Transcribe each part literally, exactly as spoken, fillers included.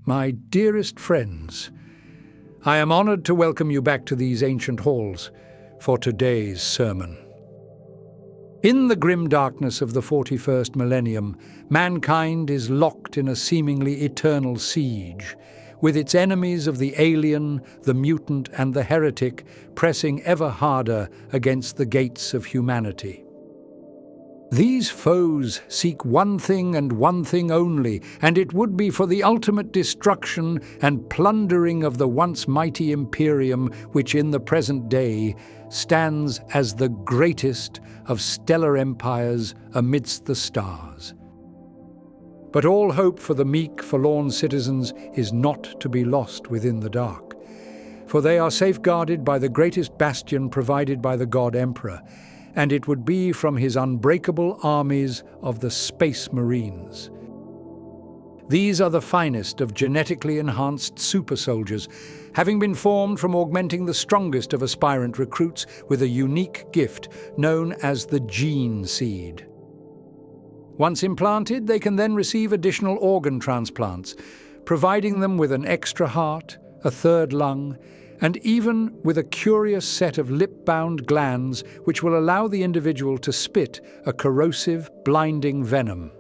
My dearest friends, I am honored to welcome you back to these ancient halls for today's sermon. In the grim darkness of the forty-first millennium, mankind is locked in a seemingly eternal siege, with its enemies of the alien, the mutant, and the heretic pressing ever harder against the gates of humanity. These foes seek one thing and one thing only, and it would be for the ultimate destruction and plundering of the once mighty imperium which in the present day stands as the greatest of stellar empires amidst the stars. But all hope for the meek, forlorn citizens is not to be lost within the dark, for they are safeguarded by the greatest bastion provided by the God Emperor, and it would be from his unbreakable armies of the Space Marines. These are the finest of genetically enhanced super soldiers, having been formed from augmenting the strongest of aspirant recruits with a unique gift known as the gene seed. Once implanted, they can then receive additional organ transplants, providing them with an extra heart, a third lung, and even with a curious set of lip-bound glands which will allow the individual to spit a corrosive, blinding venom.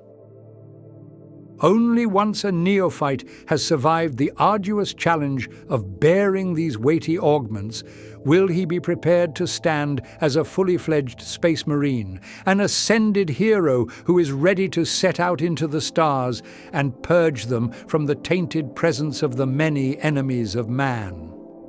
Only once a neophyte has survived the arduous challenge of bearing these weighty augments will he be prepared to stand as a fully fledged space marine, an ascended hero who is ready to set out into the stars and purge them from the tainted presence of the many enemies of man.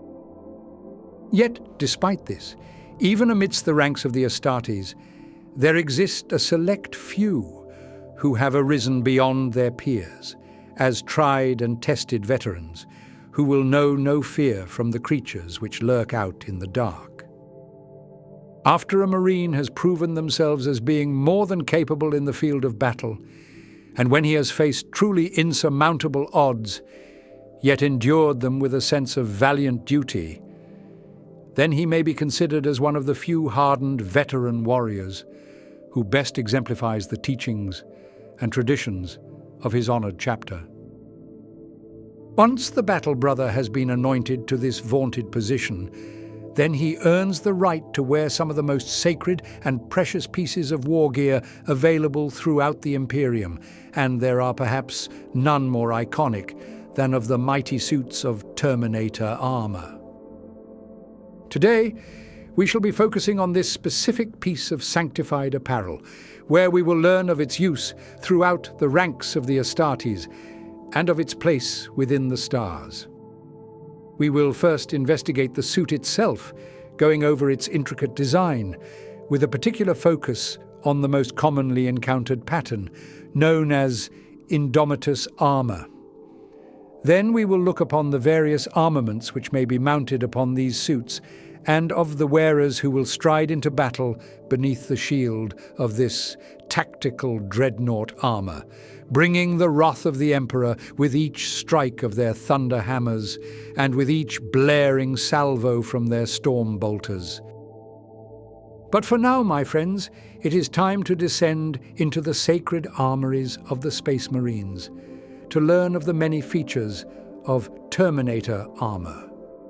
Yet, despite this, even amidst the ranks of the Astartes, there exist a select few who have arisen beyond their peers, as tried and tested veterans, who will know no fear from the creatures which lurk out in the dark. After a Marine has proven themselves as being more than capable in the field of battle, and when he has faced truly insurmountable odds, yet endured them with a sense of valiant duty, then he may be considered as one of the few hardened veteran warriors who best exemplifies the teachings and traditions of his honored chapter. Once the battle brother has been anointed to this vaunted position, then he earns the right to wear some of the most sacred and precious pieces of war gear available throughout the Imperium, and there are perhaps none more iconic than of the mighty suits of Terminator armor. Today, we shall be focusing on this specific piece of sanctified apparel, where we will learn of its use throughout the ranks of the Astartes and of its place within the stars. We will first investigate the suit itself, going over its intricate design, with a particular focus on the most commonly encountered pattern, known as Indomitus armor. Then we will look upon the various armaments which may be mounted upon these suits, and of the wearers who will stride into battle beneath the shield of this tactical dreadnought armor, bringing the wrath of the Emperor with each strike of their thunder hammers, and with each blaring salvo from their storm bolters. But for now, my friends, it is time to descend into the sacred armories of the Space Marines, to learn of the many features of Terminator armor.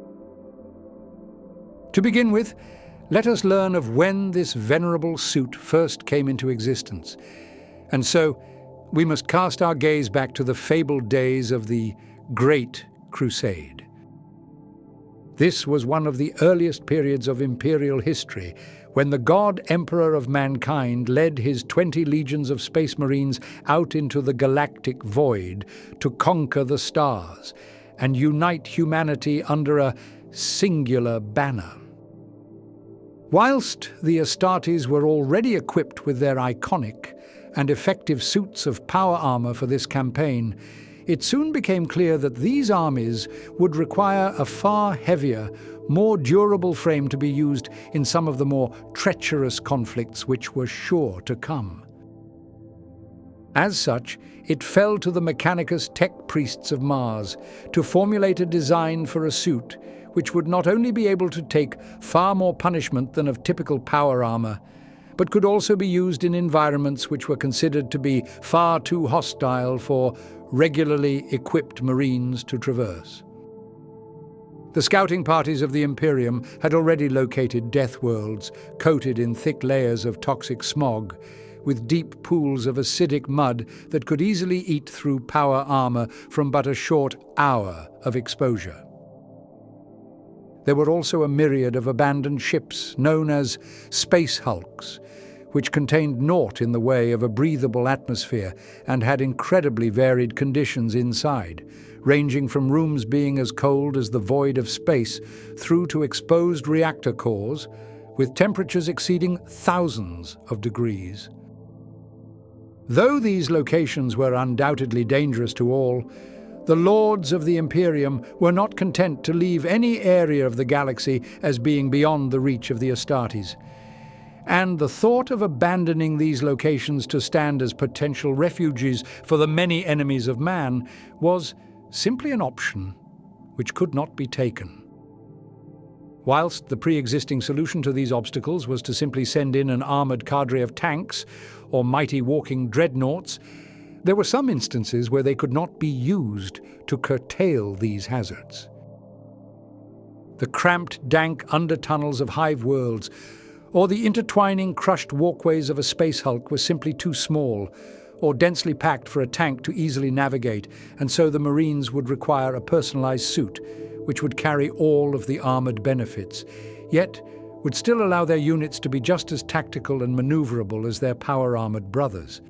To begin with, let us learn of when this venerable suit first came into existence. And so, we must cast our gaze back to the fabled days of the Great Crusade. This was one of the earliest periods of imperial history, when the God Emperor of mankind led his twenty legions of space marines out into the galactic void to conquer the stars and unite humanity under a singular banner. Whilst the Astartes were already equipped with their iconic and effective suits of power armor for this campaign, it soon became clear that these armies would require a far heavier, more durable frame to be used in some of the more treacherous conflicts which were sure to come. As such, it fell to the Mechanicus tech priests of Mars to formulate a design for a suit which would not only be able to take far more punishment than of typical power armor, but could also be used in environments which were considered to be far too hostile for regularly equipped Marines to traverse. The scouting parties of the Imperium had already located death worlds coated in thick layers of toxic smog, with deep pools of acidic mud that could easily eat through power armor from but a short hour of exposure. There were also a myriad of abandoned ships known as space hulks, which contained naught in the way of a breathable atmosphere and had incredibly varied conditions inside, ranging from rooms being as cold as the void of space through to exposed reactor cores with temperatures exceeding thousands of degrees. Though these locations were undoubtedly dangerous to all, the lords of the Imperium were not content to leave any area of the galaxy as being beyond the reach of the Astartes, and the thought of abandoning these locations to stand as potential refuges for the many enemies of man was simply an option which could not be taken. Whilst the pre-existing solution to these obstacles was to simply send in an armoured cadre of tanks or mighty walking dreadnoughts, there were some instances where they could not be used to curtail these hazards. The cramped, dank undertunnels of hive worlds or the intertwining, crushed walkways of a space hulk were simply too small or densely packed for a tank to easily navigate, and so the Marines would require a personalized suit which would carry all of the armored benefits, yet would still allow their units to be just as tactical and maneuverable as their power-armored brothers.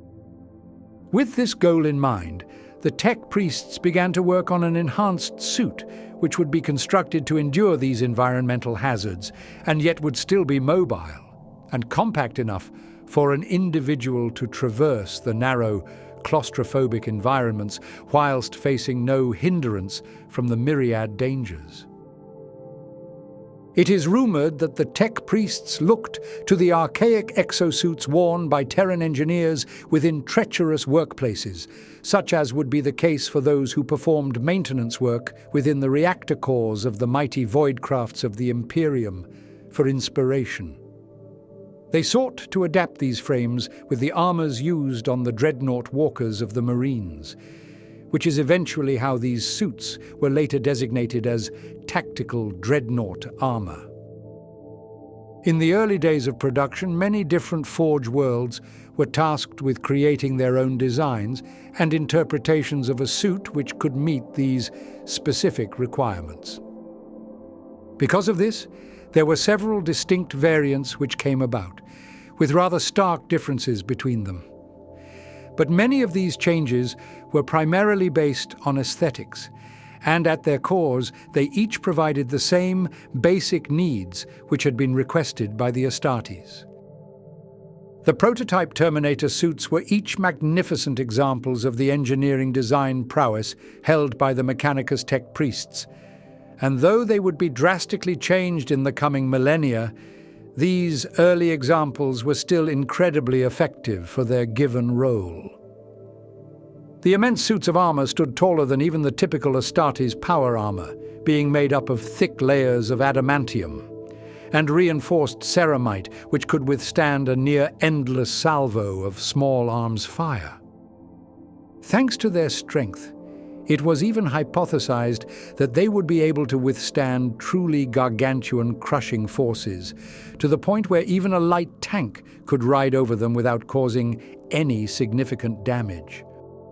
With this goal in mind, the tech priests began to work on an enhanced suit which would be constructed to endure these environmental hazards and yet would still be mobile and compact enough for an individual to traverse the narrow, claustrophobic environments whilst facing no hindrance from the myriad dangers. It is rumored that the tech priests looked to the archaic exosuits worn by Terran engineers within treacherous workplaces, such as would be the case for those who performed maintenance work within the reactor cores of the mighty voidcrafts of the Imperium, for inspiration. They sought to adapt these frames with the armors used on the dreadnought walkers of the Marines, which is eventually how these suits were later designated as tactical dreadnought armor. In the early days of production, many different Forge worlds were tasked with creating their own designs and interpretations of a suit which could meet these specific requirements. Because of this, there were several distinct variants which came about, with rather stark differences between them. But many of these changes were primarily based on aesthetics, and at their cores they each provided the same basic needs which had been requested by the Astartes. The prototype Terminator suits were each magnificent examples of the engineering design prowess held by the Mechanicus tech priests, and though they would be drastically changed in the coming millennia, these early examples were still incredibly effective for their given role. The immense suits of armor stood taller than even the typical Astartes power armor, being made up of thick layers of adamantium and reinforced ceramite, which could withstand a near-endless salvo of small arms fire. Thanks to their strength, it was even hypothesized that they would be able to withstand truly gargantuan crushing forces, to the point where even a light tank could ride over them without causing any significant damage.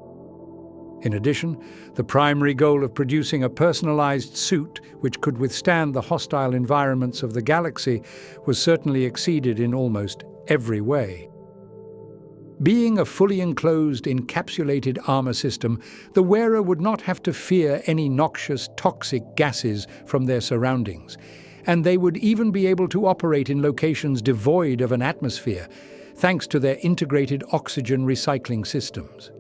In addition, the primary goal of producing a personalized suit which could withstand the hostile environments of the galaxy was certainly exceeded in almost every way. Being a fully enclosed, encapsulated armor system, the wearer would not have to fear any noxious, toxic gases from their surroundings, and they would even be able to operate in locations devoid of an atmosphere, thanks to their integrated oxygen recycling systems.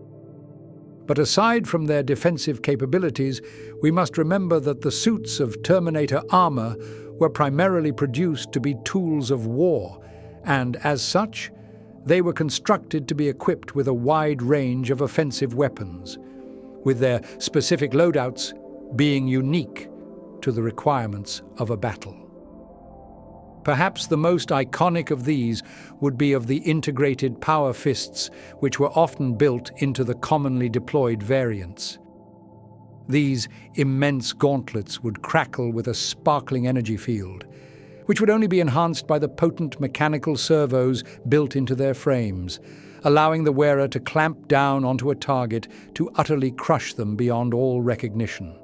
But aside from their defensive capabilities, we must remember that the suits of Terminator armor were primarily produced to be tools of war, and as such, they were constructed to be equipped with a wide range of offensive weapons, with their specific loadouts being unique to the requirements of a battle. Perhaps the most iconic of these would be of the integrated power fists, which were often built into the commonly deployed variants. These immense gauntlets would crackle with a sparkling energy field, which would only be enhanced by the potent mechanical servos built into their frames, allowing the wearer to clamp down onto a target to utterly crush them beyond all recognition.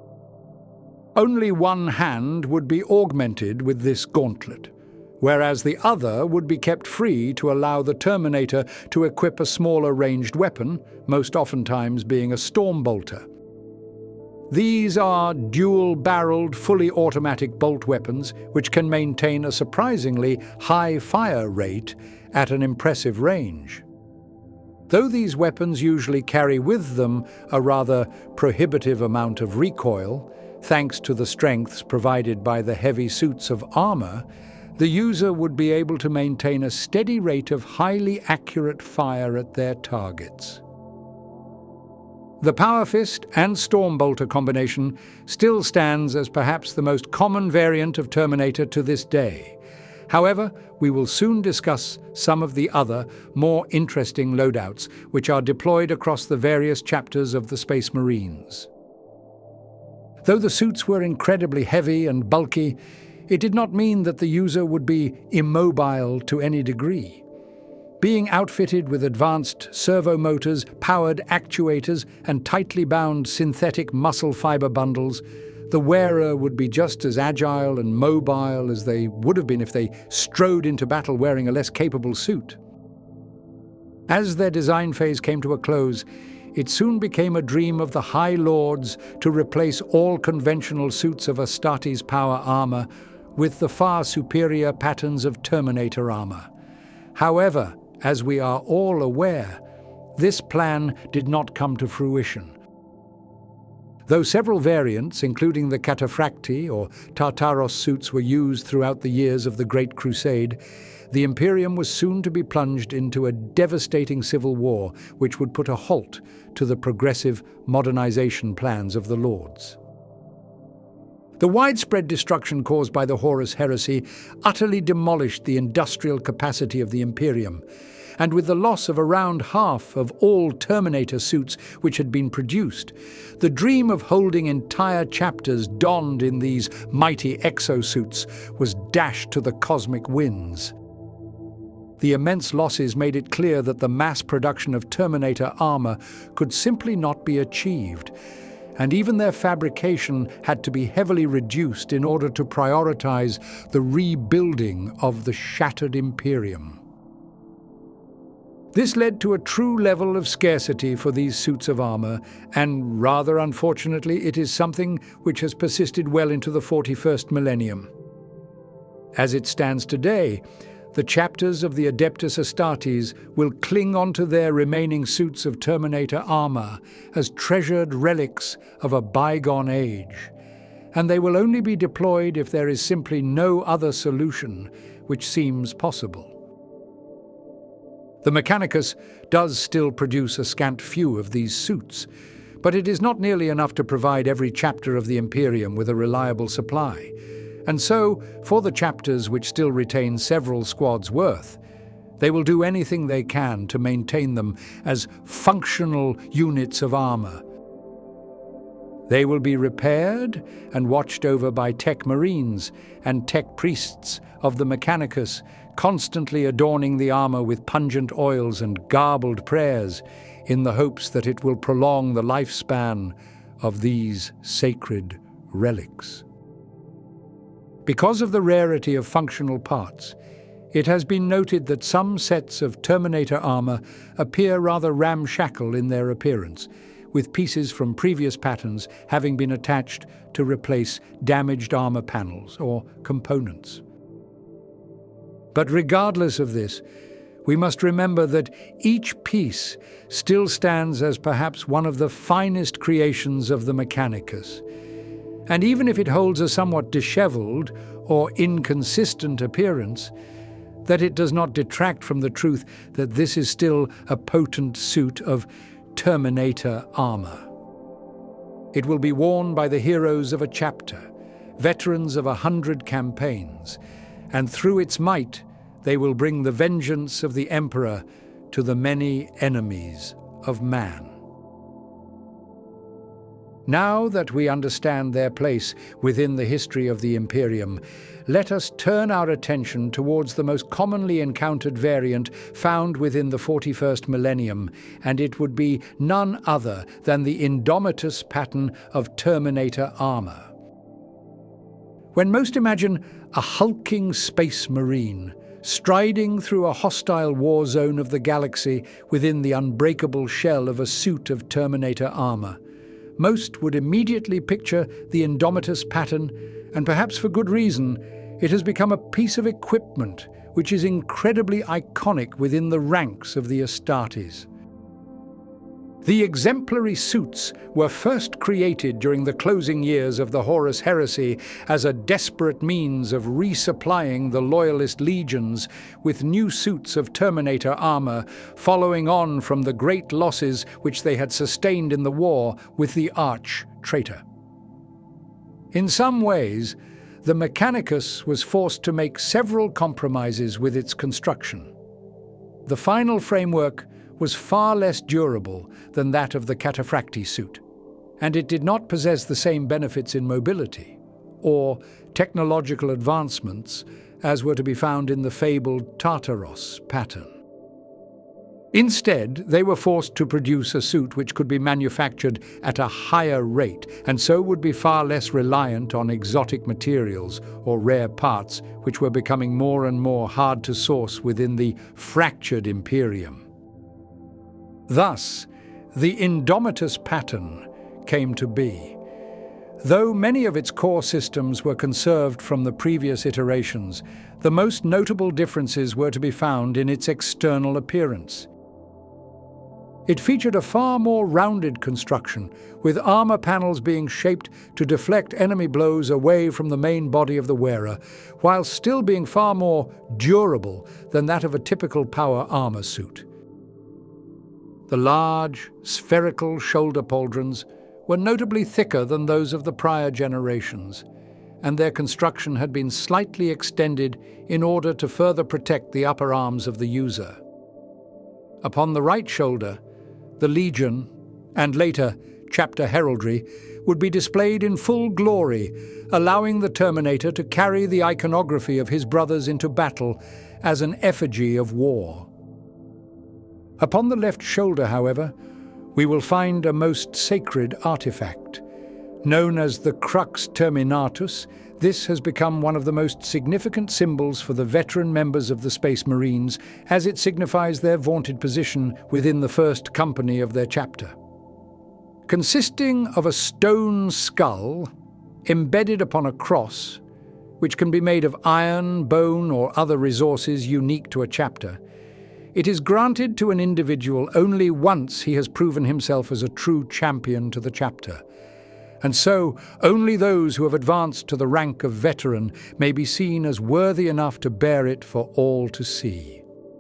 Only one hand would be augmented with this gauntlet, whereas the other would be kept free to allow the Terminator to equip a smaller ranged weapon, most oftentimes being a Stormbolter. These are dual-barreled, fully automatic bolt weapons which can maintain a surprisingly high fire rate at an impressive range. Though these weapons usually carry with them a rather prohibitive amount of recoil, thanks to the strengths provided by the heavy suits of armor, the user would be able to maintain a steady rate of highly accurate fire at their targets. The Power Fist and Stormbolter combination still stands as perhaps the most common variant of Terminator to this day. However, we will soon discuss some of the other, more interesting loadouts which are deployed across the various chapters of the Space Marines. Though the suits were incredibly heavy and bulky, it did not mean that the user would be immobile to any degree. Being outfitted with advanced servo motors, powered actuators, and tightly bound synthetic muscle fiber bundles, the wearer would be just as agile and mobile as they would have been if they strode into battle wearing a less capable suit. As their design phase came to a close, it soon became a dream of the High Lords to replace all conventional suits of Astartes power armor with the far superior patterns of Terminator armor. However, as we are all aware, this plan did not come to fruition. Though several variants, including the Cataphracti or Tartaros suits, were used throughout the years of the Great Crusade, the Imperium was soon to be plunged into a devastating civil war which would put a halt to the progressive modernization plans of the Lords. The widespread destruction caused by the Horus Heresy utterly demolished the industrial capacity of the Imperium, and with the loss of around half of all Terminator suits which had been produced, the dream of holding entire chapters donned in these mighty exosuits was dashed to the cosmic winds. The immense losses made it clear that the mass production of Terminator armor could simply not be achieved, and even their fabrication had to be heavily reduced in order to prioritize the rebuilding of the shattered Imperium. This led to a true level of scarcity for these suits of armor, and rather unfortunately, it is something which has persisted well into the forty-first millennium. As it stands today, the chapters of the Adeptus Astartes will cling onto their remaining suits of Terminator armor as treasured relics of a bygone age, and they will only be deployed if there is simply no other solution which seems possible. The Mechanicus does still produce a scant few of these suits, but it is not nearly enough to provide every chapter of the Imperium with a reliable supply. And so, for the chapters which still retain several squads' worth, they will do anything they can to maintain them as functional units of armor. They will be repaired and watched over by tech marines and tech priests of the Mechanicus, constantly adorning the armor with pungent oils and garbled prayers in the hopes that it will prolong the lifespan of these sacred relics. Because of the rarity of functional parts, it has been noted that some sets of Terminator armor appear rather ramshackle in their appearance, with pieces from previous patterns having been attached to replace damaged armor panels or components. But regardless of this, we must remember that each piece still stands as perhaps one of the finest creations of the Mechanicus. And even if it holds a somewhat disheveled or inconsistent appearance, that it does not detract from the truth that this is still a potent suit of Terminator armor. It will be worn by the heroes of a chapter, veterans of a hundred campaigns, and through its might they will bring the vengeance of the Emperor to the many enemies of man. Now that we understand their place within the history of the Imperium, let us turn our attention towards the most commonly encountered variant found within the forty-first millennium, and it would be none other than the Indomitus pattern of Terminator armor. When most imagine a hulking space marine striding through a hostile war zone of the galaxy within the unbreakable shell of a suit of Terminator armor, most would immediately picture the Indomitus pattern, and perhaps for good reason. It has become a piece of equipment which is incredibly iconic within the ranks of the Astartes. The exemplary suits were first created during the closing years of the Horus Heresy as a desperate means of resupplying the Loyalist legions with new suits of Terminator armor, following on from the great losses which they had sustained in the war with the arch-traitor. In some ways, the Mechanicus was forced to make several compromises with its construction. The final framework was far less durable than that of the Cataphractii suit, and it did not possess the same benefits in mobility or technological advancements as were to be found in the fabled Tartaros pattern. Instead, they were forced to produce a suit which could be manufactured at a higher rate, and so would be far less reliant on exotic materials or rare parts, which were becoming more and more hard to source within the fractured Imperium. Thus, the Indomitus pattern came to be. Though many of its core systems were conserved from the previous iterations, the most notable differences were to be found in its external appearance. It featured a far more rounded construction, with armor panels being shaped to deflect enemy blows away from the main body of the wearer, while still being far more durable than that of a typical power armor suit. The large, spherical shoulder pauldrons were notably thicker than those of the prior generations, and their construction had been slightly extended in order to further protect the upper arms of the user. Upon the right shoulder, the Legion, and later Chapter Heraldry, would be displayed in full glory, allowing the Terminator to carry the iconography of his brothers into battle as an effigy of war. Upon the left shoulder, however, we will find a most sacred artifact. Known as the Crux Terminatus, this has become one of the most significant symbols for the veteran members of the Space Marines, as it signifies their vaunted position within the first company of their chapter. Consisting of a stone skull embedded upon a cross, which can be made of iron, bone, or other resources unique to a chapter, it is granted to an individual only once he has proven himself as a true champion to the chapter. And so, only those who have advanced to the rank of veteran may be seen as worthy enough to bear it for all to see.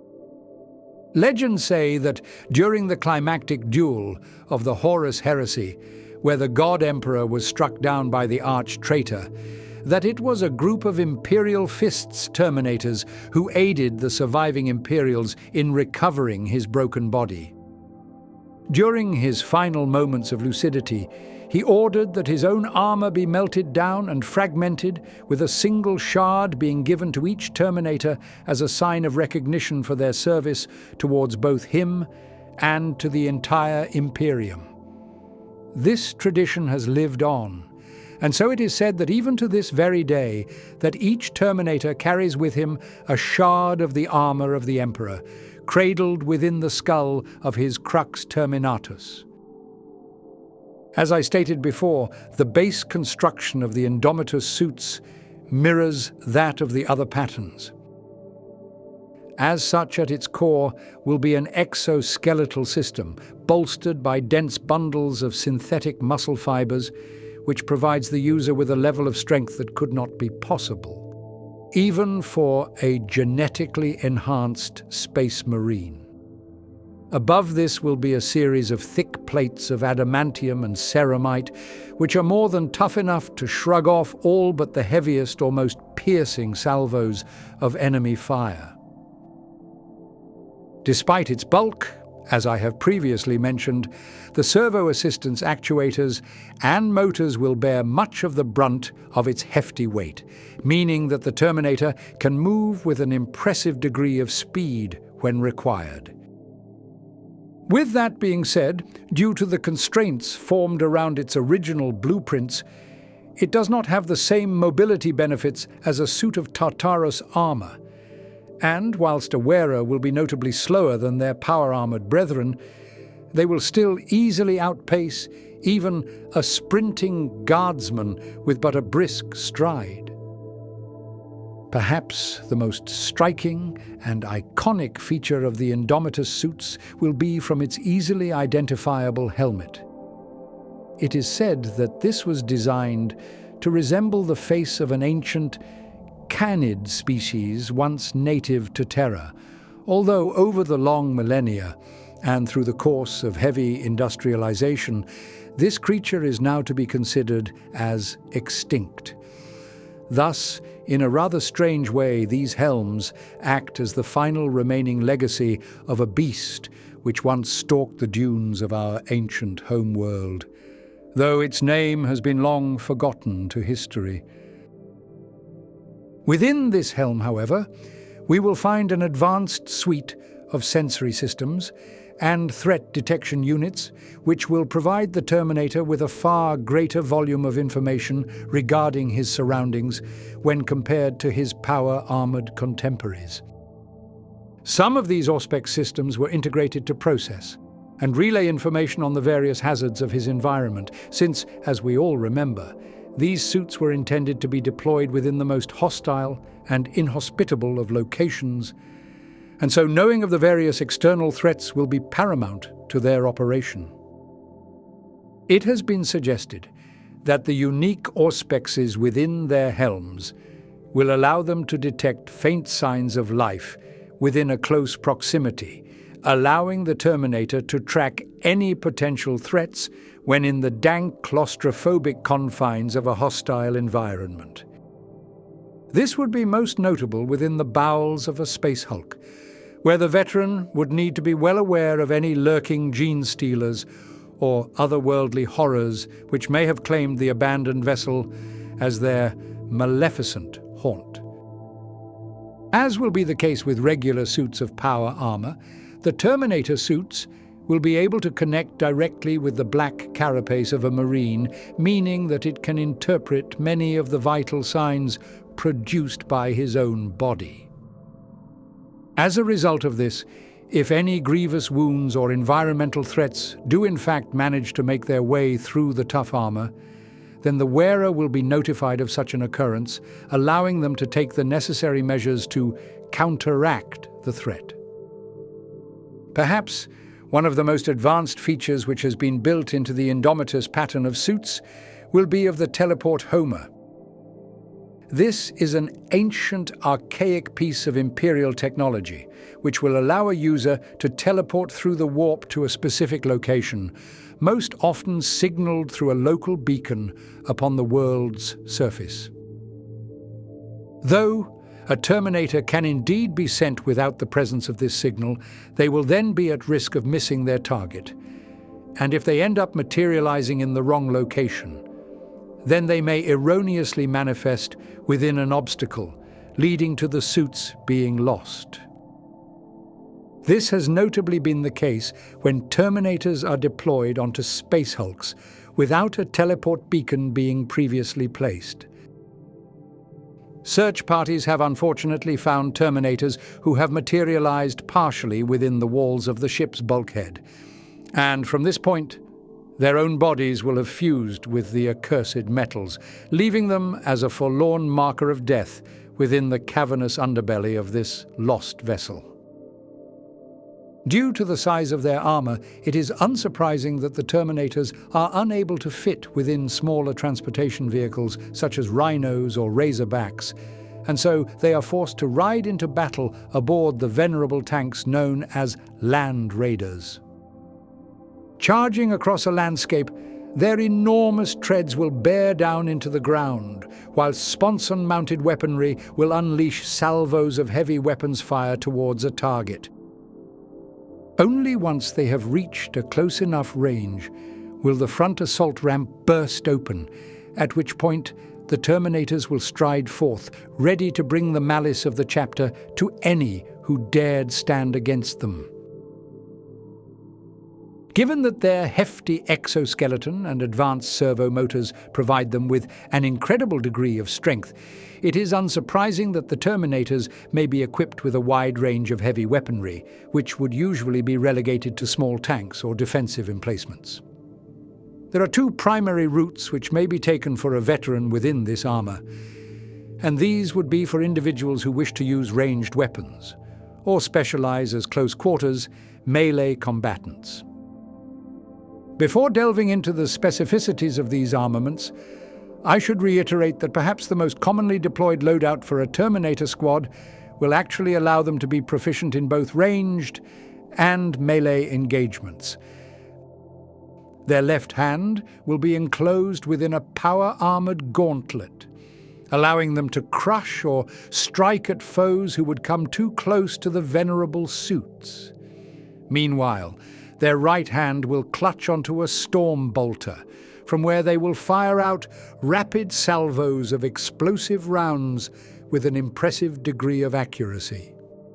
Legends say that during the climactic duel of the Horus Heresy, where the God Emperor was struck down by the arch-traitor, that it was a group of Imperial Fists Terminators who aided the surviving Imperials in recovering his broken body. During his final moments of lucidity, he ordered that his own armor be melted down and fragmented, with a single shard being given to each Terminator as a sign of recognition for their service towards both him and to the entire Imperium. This tradition has lived on, and so it is said that even to this very day, that each Terminator carries with him a shard of the armor of the Emperor, cradled within the skull of his Crux Terminatus. As I stated before, the base construction of the Indomitus suits mirrors that of the other patterns. As such, at its core will be an exoskeletal system, bolstered by dense bundles of synthetic muscle fibers, which provides the user with a level of strength that could not be possible, even for a genetically enhanced space marine. Above this will be a series of thick plates of adamantium and ceramite, which are more than tough enough to shrug off all but the heaviest or most piercing salvos of enemy fire. Despite its bulk, as I have previously mentioned, the servo assistance actuators and motors will bear much of the brunt of its hefty weight, meaning that the Terminator can move with an impressive degree of speed when required. With that being said, due to the constraints formed around its original blueprints, it does not have the same mobility benefits as a suit of Tartarus armor. And whilst a wearer will be notably slower than their power-armored brethren, they will still easily outpace even a sprinting guardsman with but a brisk stride. Perhaps the most striking and iconic feature of the Indomitus suits will be from its easily identifiable helmet. It is said that this was designed to resemble the face of an ancient canid species once native to Terra, although over the long millennia and through the course of heavy industrialization, this creature is now to be considered as extinct. Thus, in a rather strange way, these helms act as the final remaining legacy of a beast which once stalked the dunes of our ancient homeworld, though its name has been long forgotten to history. Within this helm, however, we will find an advanced suite of sensory systems and threat detection units which will provide the Terminator with a far greater volume of information regarding his surroundings when compared to his power-armored contemporaries. Some of these Auspex systems were integrated to process and relay information on the various hazards of his environment, since, as we all remember, these suits were intended to be deployed within the most hostile and inhospitable of locations, and so knowing of the various external threats will be paramount to their operation. It has been suggested that the unique auspexes within their helms will allow them to detect faint signs of life within a close proximity, allowing the Terminator to track any potential threats when in the dank, claustrophobic confines of a hostile environment. This would be most notable within the bowels of a space hulk, where the veteran would need to be well aware of any lurking gene stealers or otherworldly horrors which may have claimed the abandoned vessel as their maleficent haunt. As will be the case with regular suits of power armor, the Terminator suits will be able to connect directly with the black carapace of a Marine, meaning that it can interpret many of the vital signs produced by his own body. As a result of this, if any grievous wounds or environmental threats do in fact manage to make their way through the tough armor, then the wearer will be notified of such an occurrence, allowing them to take the necessary measures to counteract the threat. Perhaps one of the most advanced features which has been built into the Indomitus pattern of suits will be of the teleport Homer. This is an ancient, archaic piece of Imperial technology which will allow a user to teleport through the warp to a specific location, most often signaled through a local beacon upon the world's surface. Though a Terminator can indeed be sent without the presence of this signal, they will then be at risk of missing their target. And if they end up materializing in the wrong location, then they may erroneously manifest within an obstacle, leading to the suits being lost. This has notably been the case when Terminators are deployed onto space hulks without a teleport beacon being previously placed. Search parties have unfortunately found Terminators who have materialized partially within the walls of the ship's bulkhead, and from this point, their own bodies will have fused with the accursed metals, leaving them as a forlorn marker of death within the cavernous underbelly of this lost vessel. Due to the size of their armor, it is unsurprising that the Terminators are unable to fit within smaller transportation vehicles such as Rhinos or Razorbacks, and so they are forced to ride into battle aboard the venerable tanks known as Land Raiders. Charging across a landscape, their enormous treads will bear down into the ground, while sponson-mounted weaponry will unleash salvos of heavy weapons fire towards a target. Only once they have reached a close enough range will the front assault ramp burst open, at which point the Terminators will stride forth, ready to bring the malice of the chapter to any who dared stand against them. Given that their hefty exoskeleton and advanced servo motors provide them with an incredible degree of strength, it is unsurprising that the Terminators may be equipped with a wide range of heavy weaponry, which would usually be relegated to small tanks or defensive emplacements. There are two primary routes which may be taken for a veteran within this armor, and these would be for individuals who wish to use ranged weapons, or specialize as close quarters melee combatants. Before delving into the specificities of these armaments, I should reiterate that perhaps the most commonly deployed loadout for a Terminator squad will actually allow them to be proficient in both ranged and melee engagements. Their left hand will be enclosed within a power-armored gauntlet, allowing them to crush or strike at foes who would come too close to the venerable suits. Meanwhile, their right hand will clutch onto a storm bolter, from where they will fire out rapid salvos of explosive rounds with an impressive degree of accuracy.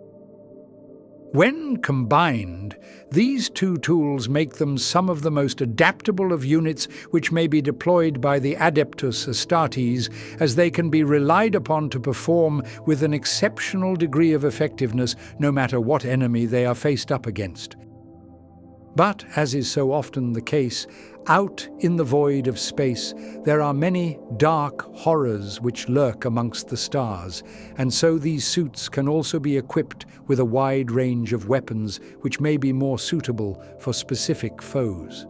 When combined, these two tools make them some of the most adaptable of units which may be deployed by the Adeptus Astartes, as they can be relied upon to perform with an exceptional degree of effectiveness no matter what enemy they are faced up against. But, as is so often the case, out in the void of space, there are many dark horrors which lurk amongst the stars, and so these suits can also be equipped with a wide range of weapons which may be more suitable for specific foes.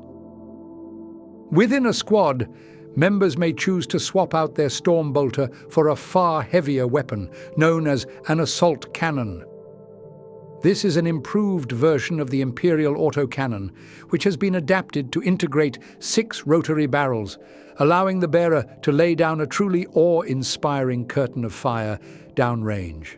Within a squad, members may choose to swap out their storm bolter for a far heavier weapon, known as an assault cannon. This is an improved version of the Imperial autocannon, which has been adapted to integrate six rotary barrels, allowing the bearer to lay down a truly awe-inspiring curtain of fire downrange.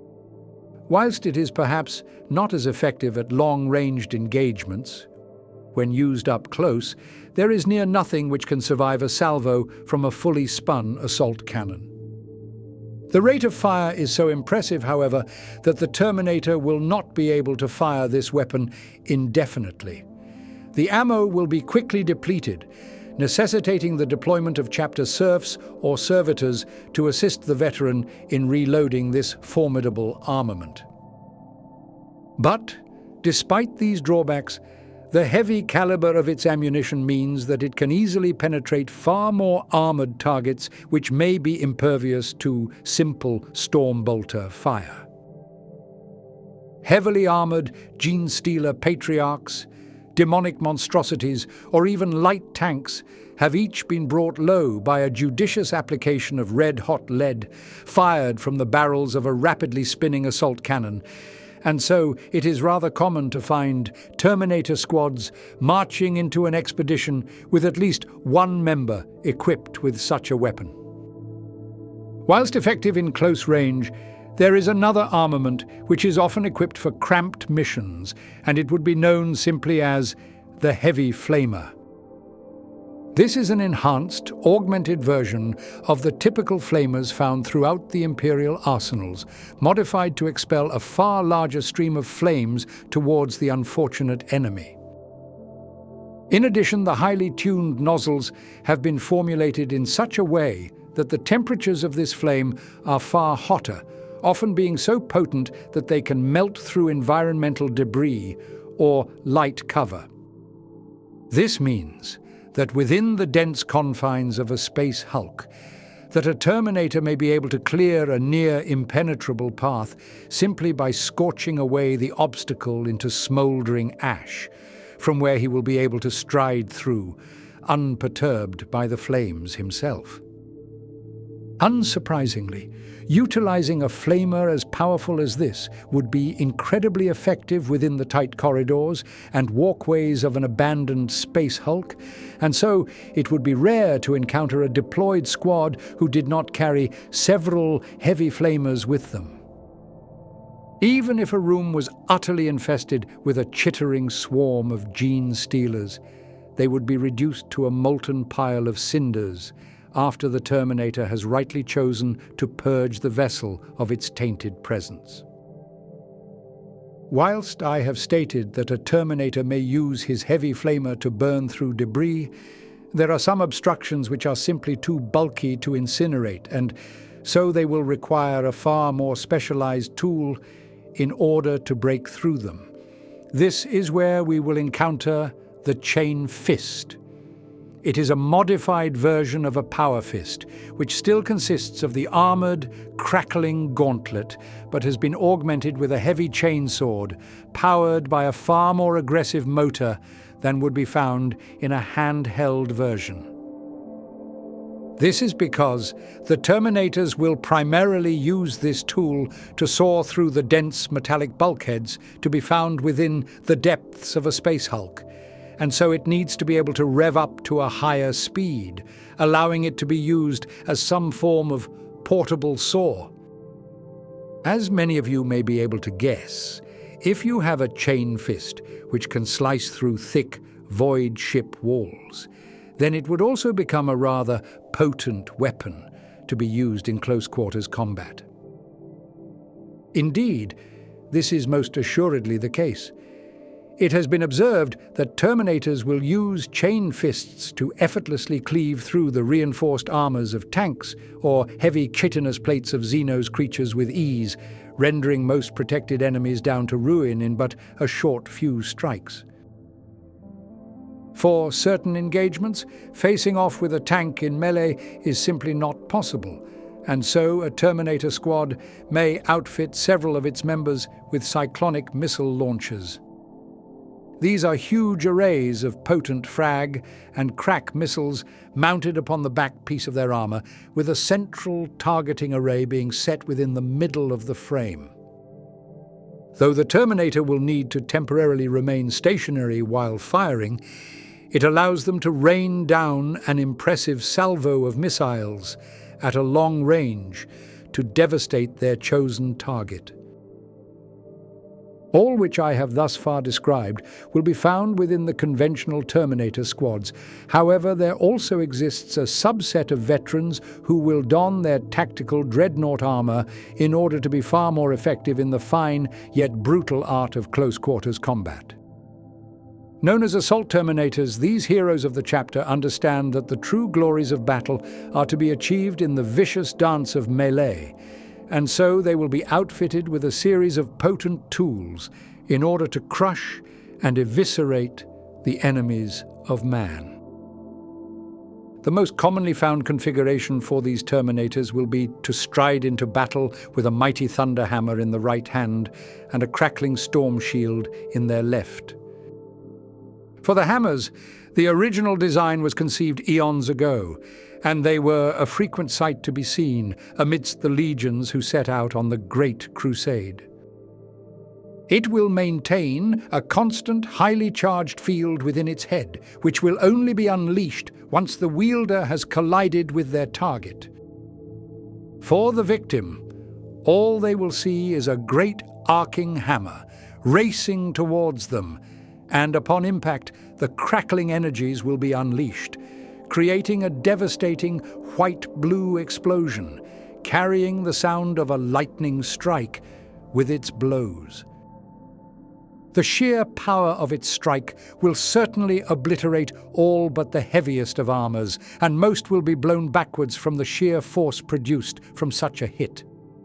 Whilst it is perhaps not as effective at long-ranged engagements, when used up close, there is near nothing which can survive a salvo from a fully spun assault cannon. The rate of fire is so impressive, however, that the Terminator will not be able to fire this weapon indefinitely. The ammo will be quickly depleted, necessitating the deployment of chapter serfs or servitors to assist the veteran in reloading this formidable armament. But, despite these drawbacks, the heavy caliber of its ammunition means that it can easily penetrate far more armored targets which may be impervious to simple storm bolter fire. Heavily armored Genestealer Patriarchs, demonic monstrosities, or even light tanks have each been brought low by a judicious application of red-hot lead fired from the barrels of a rapidly spinning assault cannon, and so it is rather common to find Terminator squads marching into an expedition with at least one member equipped with such a weapon. Whilst effective in close range, there is another armament which is often equipped for cramped missions, and it would be known simply as the Heavy Flamer. This is an enhanced, augmented version of the typical flamers found throughout the Imperial arsenals, modified to expel a far larger stream of flames towards the unfortunate enemy. In addition, the highly tuned nozzles have been formulated in such a way that the temperatures of this flame are far hotter, often being so potent that they can melt through environmental debris or light cover. This means that within the dense confines of a space hulk, that a Terminator may be able to clear a near impenetrable path simply by scorching away the obstacle into smouldering ash, from where he will be able to stride through, unperturbed by the flames himself. Unsurprisingly, utilizing a flamer as powerful as this would be incredibly effective within the tight corridors and walkways of an abandoned space hulk, and so it would be rare to encounter a deployed squad who did not carry several heavy flamers with them. Even if a room was utterly infested with a chittering swarm of gene stealers, they would be reduced to a molten pile of cinders after the Terminator has rightly chosen to purge the vessel of its tainted presence. Whilst I have stated that a Terminator may use his heavy flamer to burn through debris, there are some obstructions which are simply too bulky to incinerate, and so they will require a far more specialized tool in order to break through them. This is where we will encounter the Chain Fist. It is a modified version of a Power Fist, which still consists of the armored, crackling gauntlet, but has been augmented with a heavy chainsword, powered by a far more aggressive motor than would be found in a handheld version. This is because the Terminators will primarily use this tool to saw through the dense metallic bulkheads to be found within the depths of a space hulk, and so it needs to be able to rev up to a higher speed, allowing it to be used as some form of portable saw. As many of you may be able to guess, if you have a chain fist which can slice through thick, void ship walls, then it would also become a rather potent weapon to be used in close-quarters combat. Indeed, this is most assuredly the case. It has been observed that Terminators will use chain fists to effortlessly cleave through the reinforced armors of tanks or heavy chitinous plates of Xenos creatures with ease, rendering most protected enemies down to ruin in but a short few strikes. For certain engagements, facing off with a tank in melee is simply not possible, and so a Terminator squad may outfit several of its members with cyclonic missile launchers. These are huge arrays of potent frag and crack missiles mounted upon the back piece of their armor, with a central targeting array being set within the middle of the frame. Though the Terminator will need to temporarily remain stationary while firing, it allows them to rain down an impressive salvo of missiles at a long range to devastate their chosen target. All which I have thus far described will be found within the conventional Terminator squads. However, there also exists a subset of veterans who will don their tactical dreadnought armor in order to be far more effective in the fine yet brutal art of close-quarters combat. Known as Assault Terminators, these heroes of the chapter understand that the true glories of battle are to be achieved in the vicious dance of melee, and so they will be outfitted with a series of potent tools in order to crush and eviscerate the enemies of man. The most commonly found configuration for these Terminators will be to stride into battle with a mighty thunder hammer in the right hand and a crackling storm shield in their left. For the hammers, the original design was conceived eons ago, and they were a frequent sight to be seen amidst the legions who set out on the Great Crusade. It will maintain a constant, highly charged field within its head, which will only be unleashed once the wielder has collided with their target. For the victim, all they will see is a great arcing hammer racing towards them, and upon impact, the crackling energies will be unleashed, creating a devastating white-blue explosion, carrying the sound of a lightning strike with its blows. The sheer power of its strike will certainly obliterate all but the heaviest of armors, and most will be blown backwards from the sheer force produced from such a hit.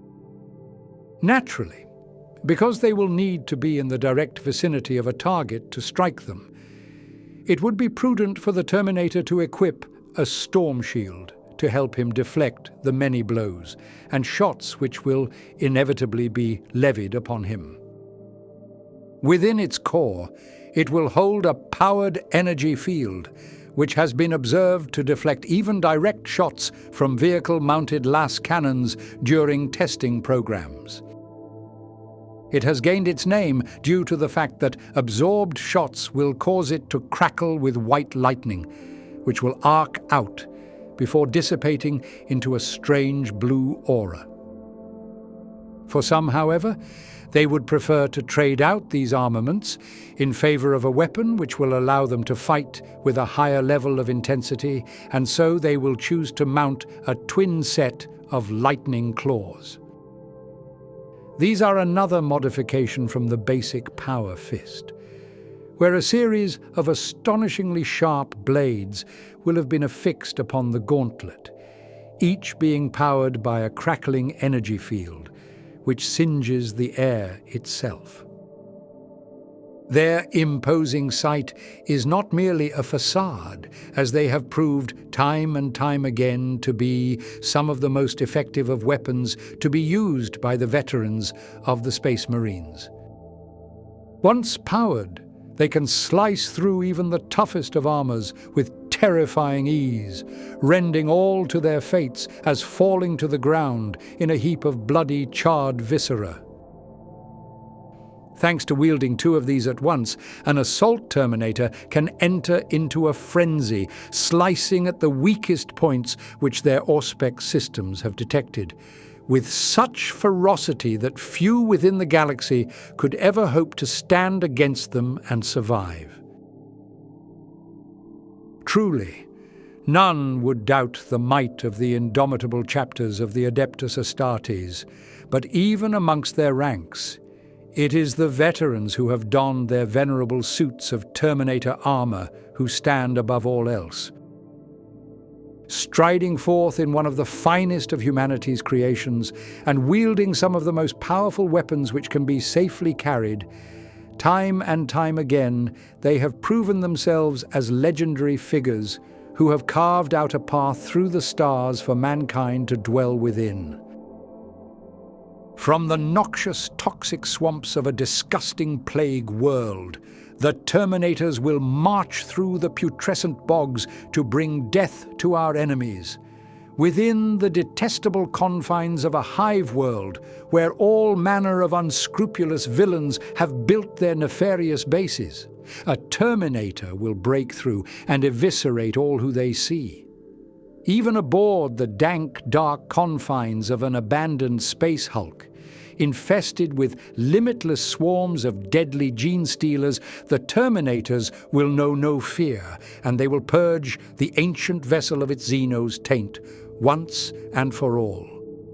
Naturally, because they will need to be in the direct vicinity of a target to strike them, it would be prudent for the Terminator to equip a storm shield to help him deflect the many blows and shots which will inevitably be levied upon him. Within its core, it will hold a powered energy field, which has been observed to deflect even direct shots from vehicle-mounted Lass cannons during testing programs. It has gained its name due to the fact that absorbed shots will cause it to crackle with white lightning, which will arc out before dissipating into a strange blue aura. For some, however, they would prefer to trade out these armaments in favor of a weapon which will allow them to fight with a higher level of intensity, and so they will choose to mount a twin set of lightning claws. These are another modification from the basic Power Fist, where a series of astonishingly sharp blades will have been affixed upon the gauntlet, each being powered by a crackling energy field, which singes the air itself. Their imposing sight is not merely a facade, as they have proved time and time again to be some of the most effective of weapons to be used by the veterans of the Space Marines. Once powered, they can slice through even the toughest of armors with terrifying ease, rending all to their fates as falling to the ground in a heap of bloody, charred viscera. Thanks to wielding two of these at once, an assault Terminator can enter into a frenzy, slicing at the weakest points which their Auspex systems have detected, with such ferocity that few within the galaxy could ever hope to stand against them and survive. Truly, none would doubt the might of the indomitable chapters of the Adeptus Astartes, but even amongst their ranks, it is the veterans who have donned their venerable suits of Terminator armor who stand above all else. Striding forth in one of the finest of humanity's creations and wielding some of the most powerful weapons which can be safely carried, time and time again they have proven themselves as legendary figures who have carved out a path through the stars for mankind to dwell within. From the noxious, toxic swamps of a disgusting plague world, the Terminators will march through the putrescent bogs to bring death to our enemies. Within the detestable confines of a hive world, where all manner of unscrupulous villains have built their nefarious bases, a Terminator will break through and eviscerate all who they see. Even aboard the dank, dark confines of an abandoned space hulk, infested with limitless swarms of deadly gene stealers, the Terminators will know no fear, and they will purge the ancient vessel of its Xeno's taint once and for all.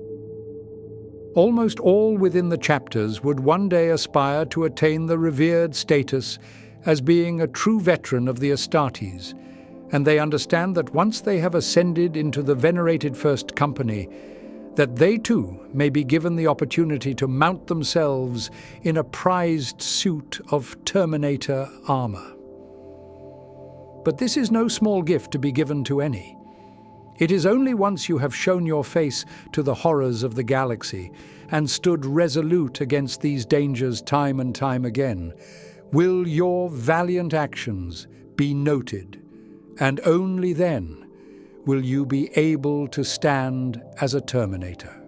Almost all within the chapters would one day aspire to attain the revered status as being a true veteran of the Astartes, and they understand that once they have ascended into the venerated First Company, that they too may be given the opportunity to mount themselves in a prized suit of Terminator armor. But this is no small gift to be given to any. It is only once you have shown your face to the horrors of the galaxy and stood resolute against these dangers time and time again, will your valiant actions be noted, and only then will you be able to stand as a Terminator.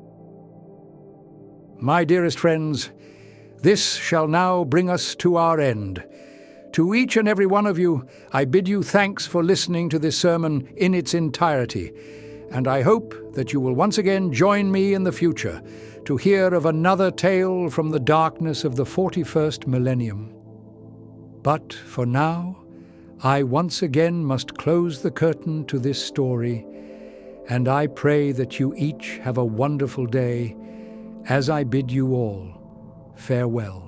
My dearest friends, this shall now bring us to our end. To each and every one of you, I bid you thanks for listening to this sermon in its entirety, and I hope that you will once again join me in the future to hear of another tale from the darkness of the forty-first millennium. But for now, I once again must close the curtain to this story, and I pray that you each have a wonderful day, as I bid you all farewell.